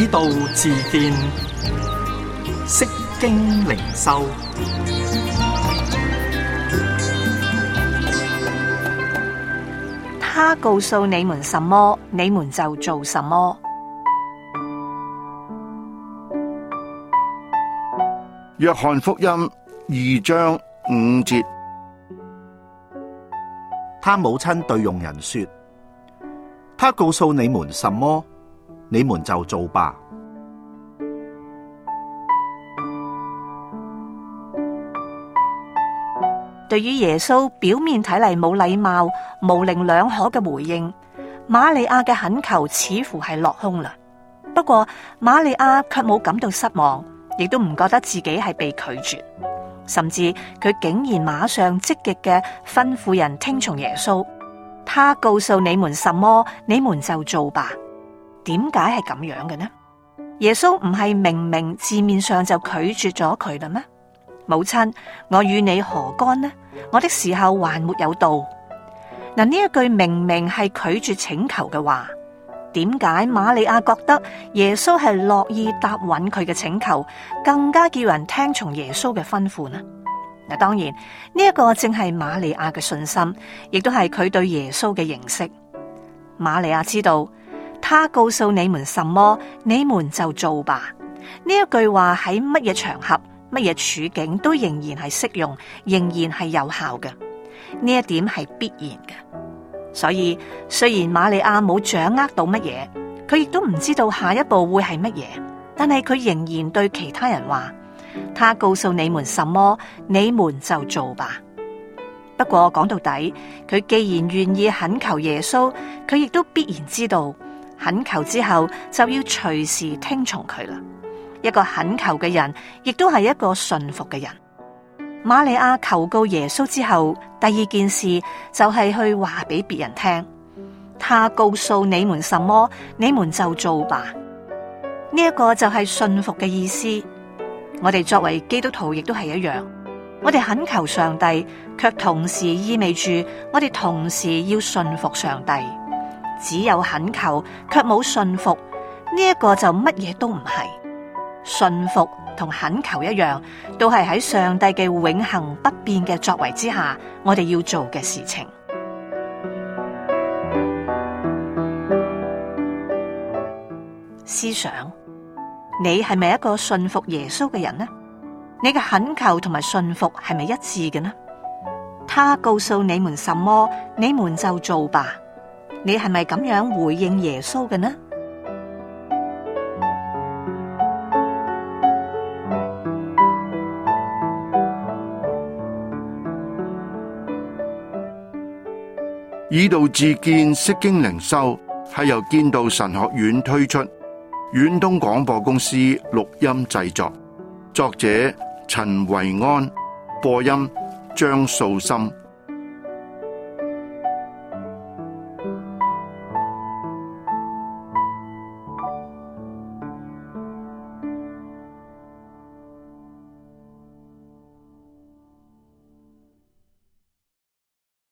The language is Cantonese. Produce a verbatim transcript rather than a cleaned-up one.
道自見，釋經靈修。 他告訴你們什麼，你們就做什麼。 約翰福音二章五節， 他母親對傭人說：他告訴你們什麼，你們就做吧。 對於耶穌表面睇嚟冇禮貌、模棱兩可嘅回應，瑪利亞嘅懇求似乎係落空啦。不過瑪利亞卻冇感到失望，亦都唔覺得自己係被拒絕，甚至佢竟然馬上積極嘅吩咐人聽從耶穌。他告訴你們什麼，你們就做吧。點解係咁樣嘅呢？耶穌唔係明明字面上就拒絕咗佢啦咩？母親，我與你何干呢？我的時候還沒有到。嗱，呢一句明明係拒絕請求嘅話，點解瑪利亞覺得耶穌係樂意答允佢嘅請求，更加叫人聽從耶穌嘅吩咐呢？嗱，當然呢一個正係瑪利亞嘅信心，亦都係佢對耶穌嘅認識。瑪利亞知道，他告訴你們什麼，你們就做吧。呢一句話喺乜嘢場合、乜嘢處境都仍然係適用，仍然係有效嘅。呢一點係必然嘅。所以雖然瑪利亞冇掌握到乜嘢，佢亦都唔知道下一步會係乜嘢，但係佢仍然對其他人話：他告訴你們什麼，你們就做吧。不過講到底，佢既然願意懇求耶穌，佢亦都必然知道，懇求之後就要隨時聽從佢啦。一個懇求嘅人，亦都係一個順服嘅人。瑪利亞求告耶穌之後，第二件事就係去話俾別人聽，他告訴你們什麼，你們就做吧。呢一個就係順服嘅意思。我哋作為基督徒亦都係一樣，我哋懇求上帝，卻同時意味住我哋同時要順服上帝。只有懇求卻冇順服，呢一個就乜嘢都唔係。順服同懇求一樣，都係喺上帝嘅永恆不變嘅作為之下，我哋要做嘅事情。思想，你係咪一個順服耶穌嘅人呢？你嘅懇求同埋順服係咪一致嘅呢？他告訴你們什麼，你們就做吧。你係咪咁樣回應耶穌嘅呢？ 以道自見，釋經靈修係由建道神學院推出，遠東廣播公司錄音製作，作者陳維安，播音張素心。